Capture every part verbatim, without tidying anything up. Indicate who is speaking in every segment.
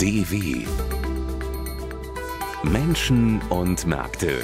Speaker 1: D W Menschen und Märkte.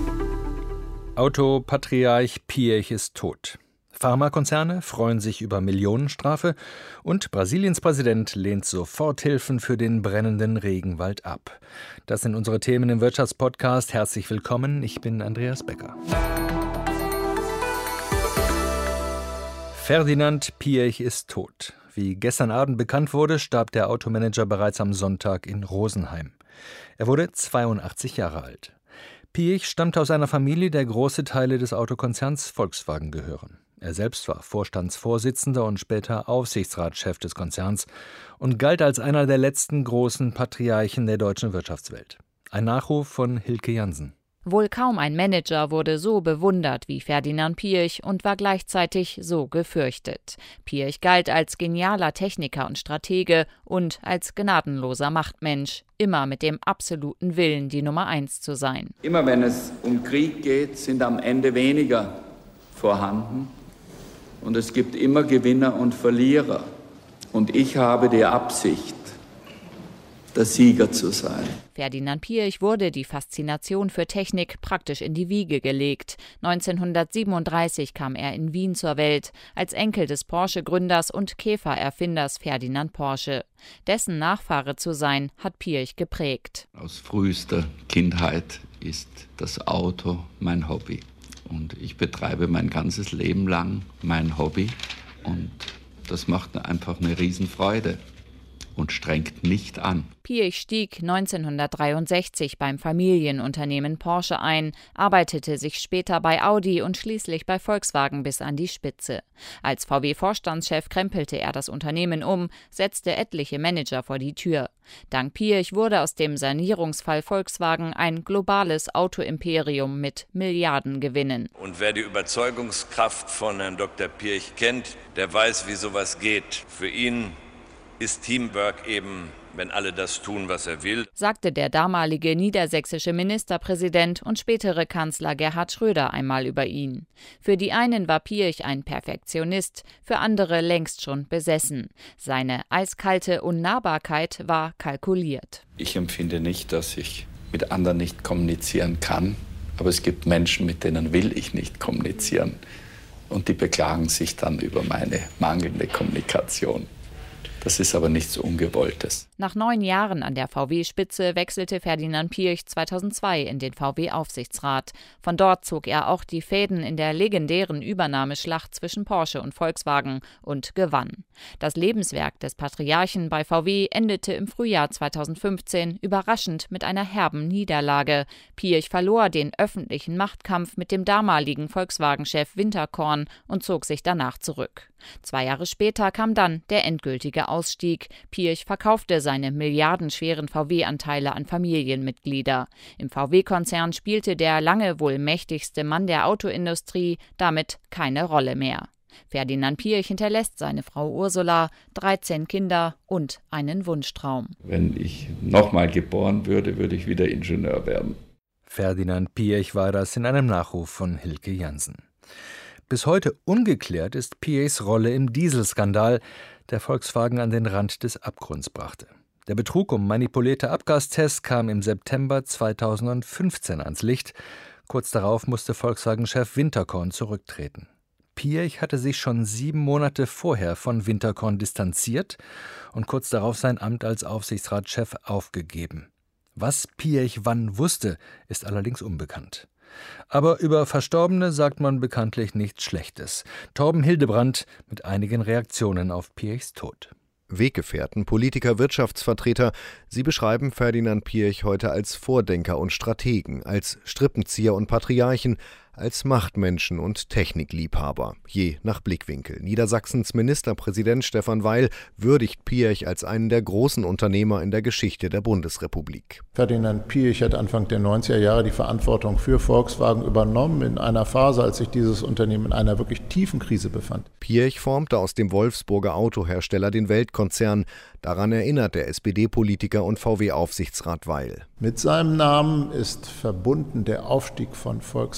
Speaker 2: Autopatriarch Piëch ist tot. Pharmakonzerne freuen sich über Millionenstrafe und Brasiliens Präsident lehnt Soforthilfen für den brennenden Regenwald ab. Das sind unsere Themen im Wirtschaftspodcast. Herzlich willkommen, ich bin Andreas Becker. Ferdinand Piëch ist tot. Wie gestern Abend bekannt wurde, starb der Automanager bereits am Sonntag in Rosenheim. Er wurde zweiundachtzig Jahre alt. Piëch stammte aus einer Familie, der große Teile des Autokonzerns Volkswagen gehören. Er selbst war Vorstandsvorsitzender und später Aufsichtsratschef des Konzerns und galt als einer der letzten großen Patriarchen der deutschen Wirtschaftswelt. Ein Nachruf von Hilke Jansen.
Speaker 3: Wohl kaum ein Manager wurde so bewundert wie Ferdinand Piëch und war gleichzeitig so gefürchtet. Piëch galt als genialer Techniker und Stratege und als gnadenloser Machtmensch, immer mit dem absoluten Willen, die Nummer eins zu sein.
Speaker 4: Immer wenn es um Krieg geht, sind am Ende weniger vorhanden und es gibt immer Gewinner und Verlierer. Und ich habe die Absicht, der Sieger zu sein.
Speaker 3: Ferdinand Piëch wurde die Faszination für Technik praktisch in die Wiege gelegt. neunzehnhundertsiebenunddreißig kam er in Wien zur Welt, als Enkel des Porsche-Gründers und Käfererfinders Ferdinand Porsche. Dessen Nachfahre zu sein, hat Piëch geprägt.
Speaker 4: Aus frühester Kindheit ist das Auto mein Hobby. Und ich betreibe mein ganzes Leben lang mein Hobby. Und das macht einfach eine Riesenfreude. Und strengt nicht an.
Speaker 3: Piëch stieg neunzehnhundertdreiundsechzig beim Familienunternehmen Porsche ein, arbeitete sich später bei Audi und schließlich bei Volkswagen bis an die Spitze. Als V W-Vorstandschef krempelte er das Unternehmen um, setzte etliche Manager vor die Tür. Dank Piëch wurde aus dem Sanierungsfall Volkswagen ein globales Autoimperium mit Milliardengewinnen.
Speaker 5: Und wer die Überzeugungskraft von Herrn Doktor Piëch kennt, der weiß, wie sowas geht. Für ihn ist Teamwork eben, wenn alle das tun, was er will,
Speaker 3: sagte der damalige niedersächsische Ministerpräsident und spätere Kanzler Gerhard Schröder einmal über ihn. Für die einen war Piëch ein Perfektionist, für andere längst schon besessen. Seine eiskalte Unnahbarkeit war kalkuliert.
Speaker 4: Ich empfinde nicht, dass ich mit anderen nicht kommunizieren kann, aber es gibt Menschen, mit denen will ich nicht kommunizieren. Und die beklagen sich dann über meine mangelnde Kommunikation. Das ist aber nichts Ungewolltes.
Speaker 3: Nach neun Jahren an der V W-Spitze wechselte Ferdinand Piëch zweitausendzwei in den V W-Aufsichtsrat. Von dort zog er auch die Fäden in der legendären Übernahmeschlacht zwischen Porsche und Volkswagen und gewann. Das Lebenswerk des Patriarchen bei V W endete im Frühjahr zweitausendfünfzehn überraschend mit einer herben Niederlage. Piëch verlor den öffentlichen Machtkampf mit dem damaligen Volkswagen-Chef Winterkorn und zog sich danach zurück. Zwei Jahre später kam dann der endgültige Ausstieg. Piëch verkaufte seine milliardenschweren V W-Anteile an Familienmitglieder. Im V W-Konzern spielte der lange wohl mächtigste Mann der Autoindustrie damit keine Rolle mehr. Ferdinand Piëch hinterlässt seine Frau Ursula, dreizehn Kinder und einen Wunschtraum.
Speaker 4: Wenn ich nochmal geboren würde, würde ich wieder Ingenieur werden.
Speaker 2: Ferdinand Piëch war das in einem Nachruf von Hilke Jansen. Bis heute ungeklärt ist Piëchs Rolle im Dieselskandal, der Volkswagen an den Rand des Abgrunds brachte. Der Betrug um manipulierte Abgastests kam im September zweitausendfünfzehn ans Licht. Kurz darauf musste Volkswagen-Chef Winterkorn zurücktreten. Piëch hatte sich schon sieben Monate vorher von Winterkorn distanziert und kurz darauf sein Amt als Aufsichtsratschef aufgegeben. Was Piëch wann wusste, ist allerdings unbekannt. Aber über Verstorbene sagt man bekanntlich nichts Schlechtes. Torben Hildebrandt mit einigen Reaktionen auf Piëchs Tod.
Speaker 6: Weggefährten, Politiker, Wirtschaftsvertreter, sie beschreiben Ferdinand Piëch heute als Vordenker und Strategen, als Strippenzieher und Patriarchen, als Machtmenschen und Technikliebhaber, je nach Blickwinkel. Niedersachsens Ministerpräsident Stefan Weil würdigt Piëch als einen der großen Unternehmer in der Geschichte der Bundesrepublik.
Speaker 7: Ferdinand Piëch hat Anfang der neunziger Jahre die Verantwortung für Volkswagen übernommen, in einer Phase, als sich dieses Unternehmen in einer wirklich tiefen Krise befand.
Speaker 6: Piëch formte aus dem Wolfsburger Autohersteller den Weltkonzern. Daran erinnert der S P D-Politiker und V W-Aufsichtsrat Weil.
Speaker 7: Mit seinem Namen ist verbunden der Aufstieg von Volkswagen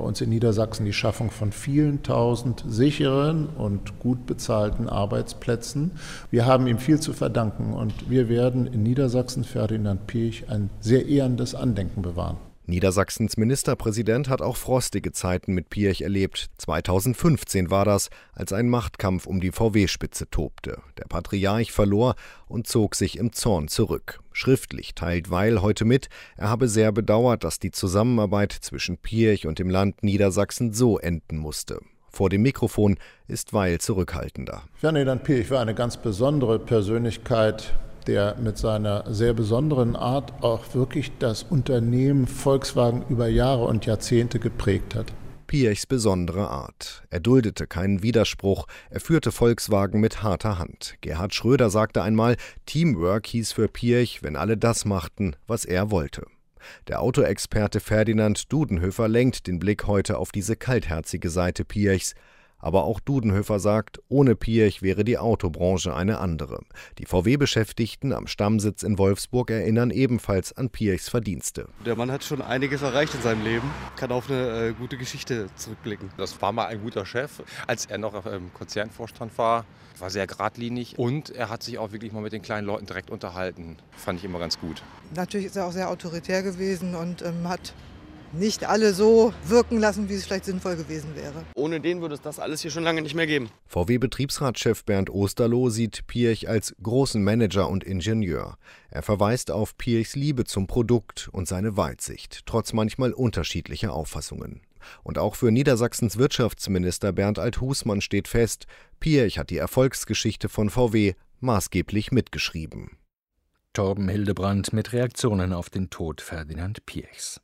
Speaker 7: uns in Niedersachsen die Schaffung von vielen tausend sicheren und gut bezahlten Arbeitsplätzen. Wir haben ihm viel zu verdanken und wir werden in Niedersachsen Ferdinand Piëch ein sehr ehrendes Andenken bewahren.
Speaker 6: Niedersachsens Ministerpräsident hat auch frostige Zeiten mit Piëch erlebt. zweitausendfünfzehn war das, als ein Machtkampf um die V W-Spitze tobte. Der Patriarch verlor und zog sich im Zorn zurück. Schriftlich teilt Weil heute mit, er habe sehr bedauert, dass die Zusammenarbeit zwischen Piëch und dem Land Niedersachsen so enden musste. Vor dem Mikrofon ist Weil zurückhaltender.
Speaker 7: Ferdinand Piëch war eine ganz besondere Persönlichkeit, der mit seiner sehr besonderen Art auch wirklich das Unternehmen Volkswagen über Jahre und Jahrzehnte geprägt hat.
Speaker 6: Piëchs besondere Art. Er duldete keinen Widerspruch, er führte Volkswagen mit harter Hand. Gerhard Schröder sagte einmal, Teamwork hieß für Piëch, wenn alle das machten, was er wollte. Der Autoexperte Ferdinand Dudenhöfer lenkt den Blick heute auf diese kaltherzige Seite Piëchs. Aber auch Dudenhöfer sagt, ohne Piëch wäre die Autobranche eine andere. Die V W-Beschäftigten am Stammsitz in Wolfsburg erinnern ebenfalls an Piëchs Verdienste.
Speaker 8: Der Mann hat schon einiges erreicht in seinem Leben, kann auf eine äh, gute Geschichte zurückblicken.
Speaker 9: Das war mal ein guter Chef, als er noch im Konzernvorstand war. War sehr geradlinig und er hat sich auch wirklich mal mit den kleinen Leuten direkt unterhalten. Fand ich immer ganz gut.
Speaker 10: Natürlich ist er auch sehr autoritär gewesen und ähm, hat nicht alle so wirken lassen, wie es vielleicht sinnvoll gewesen wäre.
Speaker 8: Ohne den würde es das alles hier schon lange nicht mehr geben.
Speaker 6: V W-Betriebsratschef Bernd Osterloh sieht Piëch als großen Manager und Ingenieur. Er verweist auf Piëchs Liebe zum Produkt und seine Weitsicht, trotz manchmal unterschiedlicher Auffassungen. Und auch für Niedersachsens Wirtschaftsminister Bernd Alt-Husmann steht fest, Piëch hat die Erfolgsgeschichte von V W maßgeblich mitgeschrieben.
Speaker 2: Torben Hildebrandt mit Reaktionen auf den Tod Ferdinand Piëchs.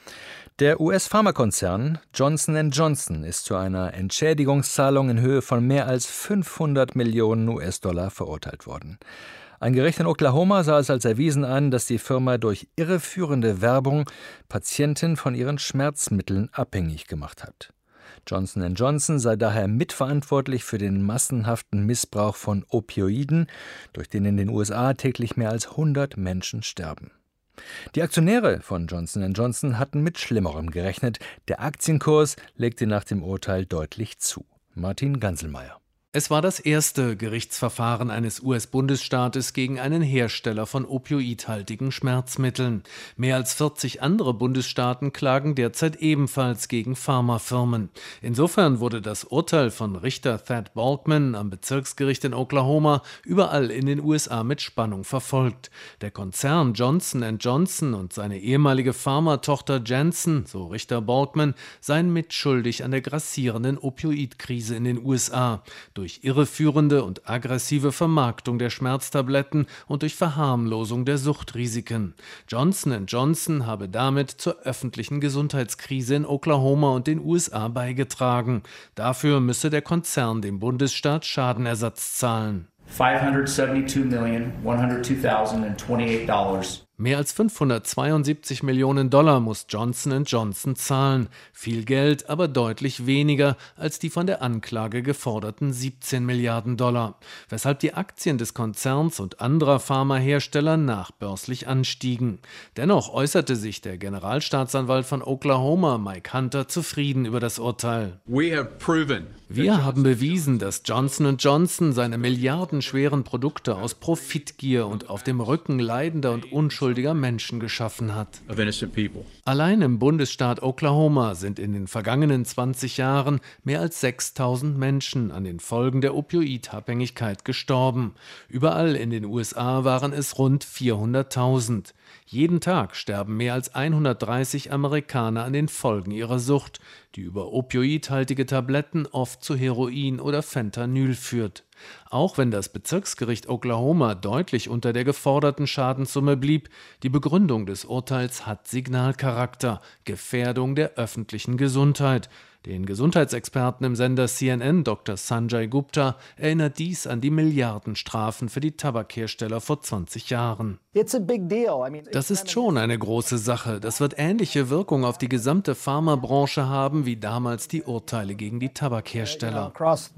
Speaker 2: Der U S-Pharmakonzern Johnson and Johnson ist zu einer Entschädigungszahlung in Höhe von mehr als fünfhundert Millionen U S-Dollar verurteilt worden. Ein Gericht in Oklahoma sah es als erwiesen an, dass die Firma durch irreführende Werbung Patienten von ihren Schmerzmitteln abhängig gemacht hat. Johnson and Johnson sei daher mitverantwortlich für den massenhaften Missbrauch von Opioiden, durch den in den U S A täglich mehr als hundert Menschen sterben. Die Aktionäre von Johnson and Johnson hatten mit Schlimmerem gerechnet. Der Aktienkurs legte nach dem Urteil deutlich zu. Martin Ganselmeier.
Speaker 11: Es war das erste Gerichtsverfahren eines U S-Bundesstaates gegen einen Hersteller von opioidhaltigen Schmerzmitteln. Mehr als vierzig andere Bundesstaaten klagen derzeit ebenfalls gegen Pharmafirmen. Insofern wurde das Urteil von Richter Thad Balkman am Bezirksgericht in Oklahoma überall in den U S A mit Spannung verfolgt. Der Konzern Johnson and Johnson und seine ehemalige Pharmatochter Janssen, so Richter Balkman, seien mitschuldig an der grassierenden Opioidkrise in den U S A. Durch irreführende und aggressive Vermarktung der Schmerztabletten und durch Verharmlosung der Suchtrisiken. Johnson and Johnson habe damit zur öffentlichen Gesundheitskrise in Oklahoma und den U S A beigetragen. Dafür müsse der Konzern dem Bundesstaat Schadenersatz zahlen.
Speaker 12: fünfhundertzweiundsiebzig Millionen hundertzweiundachtzig Dollars.
Speaker 11: Mehr als fünfhundertzweiundsiebzig Millionen Dollar muss Johnson and Johnson zahlen. Viel Geld, aber deutlich weniger als die von der Anklage geforderten siebzehn Milliarden Dollar. Weshalb die Aktien des Konzerns und anderer Pharmahersteller nachbörslich anstiegen. Dennoch äußerte sich der Generalstaatsanwalt von Oklahoma, Mike Hunter, zufrieden über das Urteil. Wir haben bewiesen, dass Johnson and Johnson seine milliardenschweren Produkte aus Profitgier und auf dem Rücken leidender und unschuldiger Menschen geschaffen hat. Allein im Bundesstaat Oklahoma sind in den vergangenen zwanzig Jahren mehr als sechstausend Menschen an den Folgen der Opioidabhängigkeit gestorben. Überall in den U S A waren es rund vierhunderttausend. Jeden Tag sterben mehr als hundertdreißig Amerikaner an den Folgen ihrer Sucht, die über opioidhaltige Tabletten oft zu Heroin oder Fentanyl führt. Auch wenn das Bezirksgericht Oklahoma deutlich unter der geforderten Schadenssumme blieb, die Begründung des Urteils hat Signalcharakter, Gefährdung der öffentlichen Gesundheit. Den Gesundheitsexperten im Sender C N N, Doktor Sanjay Gupta, erinnert dies an die Milliardenstrafen für die Tabakhersteller vor zwanzig Jahren. Das ist schon eine große Sache. Das wird ähnliche Wirkung auf die gesamte Pharmabranche haben, wie damals die Urteile gegen die Tabakhersteller.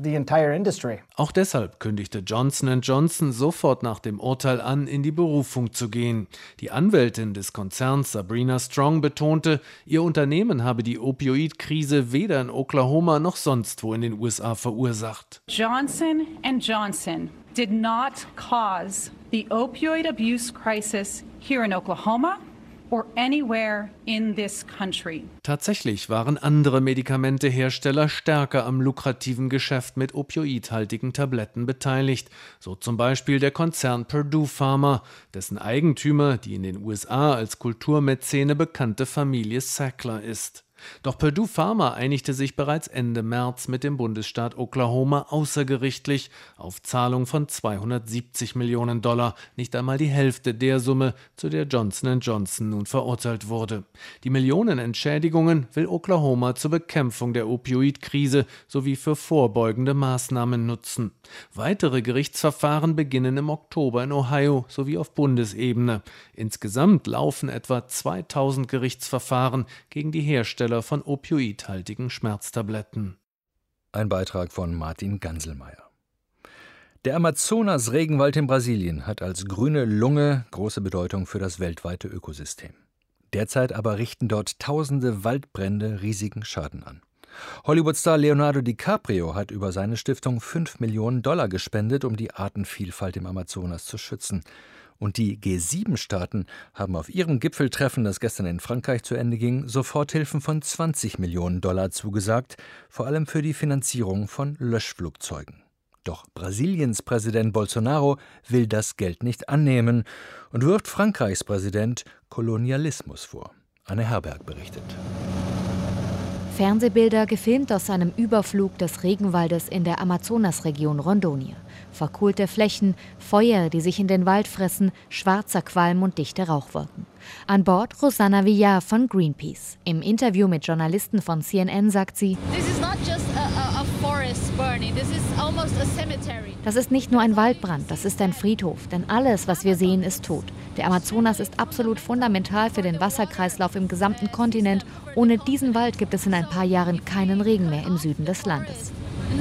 Speaker 11: Auch deshalb kündigte Johnson und Johnson sofort nach dem Urteil an, in die Berufung zu gehen. Die Anwältin des Konzerns Sabrina Strong betonte, ihr Unternehmen habe die Opioidkrise weder in Oklahoma noch sonst wo in den U S A verursacht.
Speaker 13: Johnson and Johnson did not cause the opioid abuse crisis here in Oklahoma or anywhere in this country.
Speaker 11: Tatsächlich waren andere Medikamentehersteller stärker am lukrativen Geschäft mit opioidhaltigen Tabletten beteiligt, so zum Beispiel der Konzern Purdue Pharma, dessen Eigentümer die in den U S A als Kulturmäzene bekannte Familie Sackler ist. Doch Purdue Pharma einigte sich bereits Ende März mit dem Bundesstaat Oklahoma außergerichtlich auf Zahlung von zweihundertsiebzig Millionen Dollar, nicht einmal die Hälfte der Summe, zu der Johnson und Johnson nun verurteilt wurde. Die Millionen Entschädigungen will Oklahoma zur Bekämpfung der Opioidkrise sowie für vorbeugende Maßnahmen nutzen. Weitere Gerichtsverfahren beginnen im Oktober in Ohio sowie auf Bundesebene. Insgesamt laufen etwa zweitausend Gerichtsverfahren gegen die Hersteller von opioidhaltigen Schmerztabletten.
Speaker 2: Ein Beitrag von Martin Ganselmeier. Der Amazonas-Regenwald in Brasilien hat als grüne Lunge große Bedeutung für das weltweite Ökosystem. Derzeit aber richten dort tausende Waldbrände riesigen Schaden an. Hollywood-Star Leonardo DiCaprio hat über seine Stiftung fünf Millionen Dollar gespendet, um die Artenvielfalt im Amazonas zu schützen. Und die G sieben Staaten haben auf ihrem Gipfeltreffen, das gestern in Frankreich zu Ende ging, Soforthilfen von zwanzig Millionen Dollar zugesagt, vor allem für die Finanzierung von Löschflugzeugen. Doch Brasiliens Präsident Bolsonaro will das Geld nicht annehmen und wirft Frankreichs Präsident Kolonialismus vor. Anne Herberg berichtet.
Speaker 14: Fernsehbilder gefilmt aus einem Überflug des Regenwaldes in der Amazonasregion Rondônia. Verkohlte Flächen, Feuer, die sich in den Wald fressen, schwarzer Qualm und dichte Rauchwolken. An Bord Rosanna Villar von Greenpeace. Im Interview mit Journalisten von C N N sagt sie, das ist nicht nur ein Waldbrand, das ist ein Friedhof, denn alles, was wir sehen, ist tot. Der Amazonas ist absolut fundamental für den Wasserkreislauf im gesamten Kontinent. Ohne diesen Wald gibt es in ein paar Jahren keinen Regen mehr im Süden des Landes.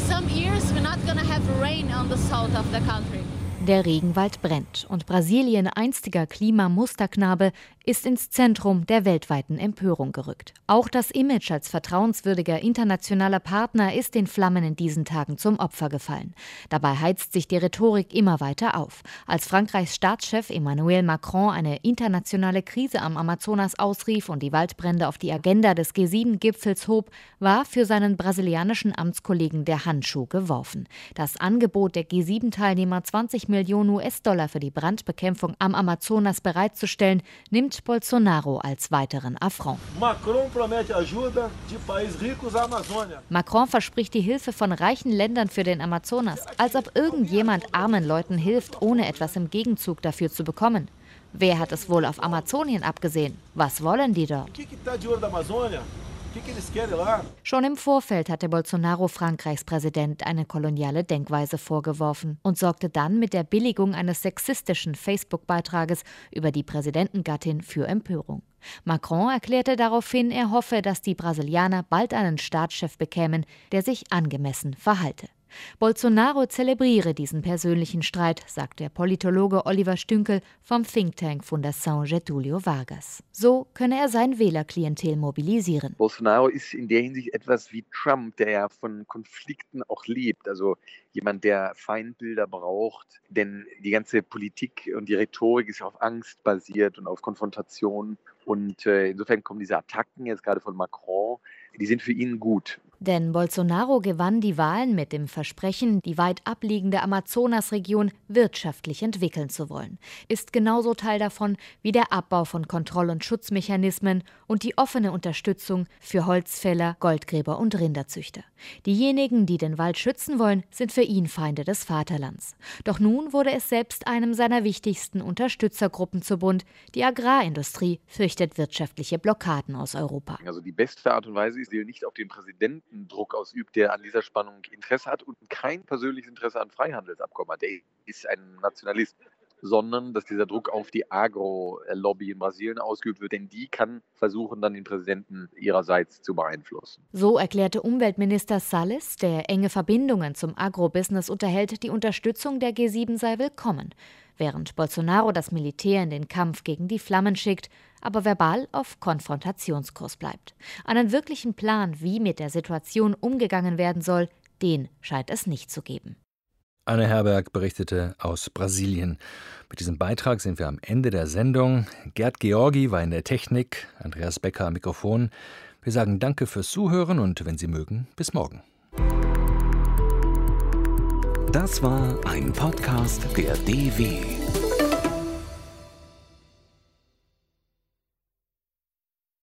Speaker 14: Der Regenwald brennt und Brasilien, einstiger Klimamusterknabe, ist ins Zentrum der weltweiten Empörung gerückt. Auch das Image als vertrauenswürdiger internationaler Partner ist den Flammen in diesen Tagen zum Opfer gefallen. Dabei heizt sich die Rhetorik immer weiter auf. Als Frankreichs Staatschef Emmanuel Macron eine internationale Krise am Amazonas ausrief und die Waldbrände auf die Agenda des G sieben Gipfels hob, war für seinen brasilianischen Amtskollegen der Handschuh geworfen. Das Angebot der G sieben Teilnehmer, zwanzig Millionen U S-Dollar für die Brandbekämpfung am Amazonas bereitzustellen, nimmt Bolsonaro als weiteren Affront. Macron verspricht die Hilfe von reichen Ländern für den Amazonas, als ob irgendjemand armen Leuten hilft, ohne etwas im Gegenzug dafür zu bekommen. Wer hat es wohl auf Amazonien abgesehen? Was wollen die dort? Schon im Vorfeld hatte Bolsonaro Frankreichs Präsident eine koloniale Denkweise vorgeworfen und sorgte dann mit der Billigung eines sexistischen Facebook-Beitrages über die Präsidentengattin für Empörung. Macron erklärte daraufhin, er hoffe, dass die Brasilianer bald einen Staatschef bekämen, der sich angemessen verhalte. Bolsonaro zelebriere diesen persönlichen Streit, sagt der Politologe Oliver Stünkel vom Think Tank Fundação Getúlio Vargas. So könne er sein Wählerklientel mobilisieren.
Speaker 15: Bolsonaro ist in der Hinsicht etwas wie Trump, der ja von Konflikten auch lebt. Also jemand, der Feindbilder braucht. Denn die ganze Politik und die Rhetorik ist ja auf Angst basiert und auf Konfrontation. Und äh, insofern kommen diese Attacken jetzt gerade von Macron, die sind für ihn gut.
Speaker 14: Denn Bolsonaro gewann die Wahlen mit dem Versprechen, die weit abliegende Amazonasregion wirtschaftlich entwickeln zu wollen. Ist genauso Teil davon wie der Abbau von Kontroll- und Schutzmechanismen und die offene Unterstützung für Holzfäller, Goldgräber und Rinderzüchter. Diejenigen, die den Wald schützen wollen, sind für ihn Feinde des Vaterlands. Doch nun wurde es selbst einem seiner wichtigsten Unterstützergruppen zu bunt. Die Agrarindustrie fürchtet wirtschaftliche Blockaden aus Europa.
Speaker 15: Also die beste Art und Weise ist, nicht auf den Präsidenten Präsidenten Druck ausübt, der an dieser Spannung Interesse hat und kein persönliches Interesse an Freihandelsabkommen hat. Der ist ein Nationalist. Sondern dass dieser Druck auf die Agro-Lobby in Brasilien ausgeübt wird, denn die kann versuchen, dann den Präsidenten ihrerseits zu beeinflussen.
Speaker 14: So erklärte Umweltminister Salles, der enge Verbindungen zum Agrobusiness unterhält, die Unterstützung der G sieben sei willkommen, während Bolsonaro das Militär in den Kampf gegen die Flammen schickt, aber verbal auf Konfrontationskurs bleibt. Einen wirklichen Plan, wie mit der Situation umgegangen werden soll, den scheint es nicht zu geben.
Speaker 2: Anne Herberg berichtete aus Brasilien. Mit diesem Beitrag sind wir am Ende der Sendung. Gerd Georgi war in der Technik, Andreas Becker am Mikrofon. Wir sagen Danke fürs Zuhören und wenn Sie mögen, bis morgen.
Speaker 1: Das war ein Podcast der D W.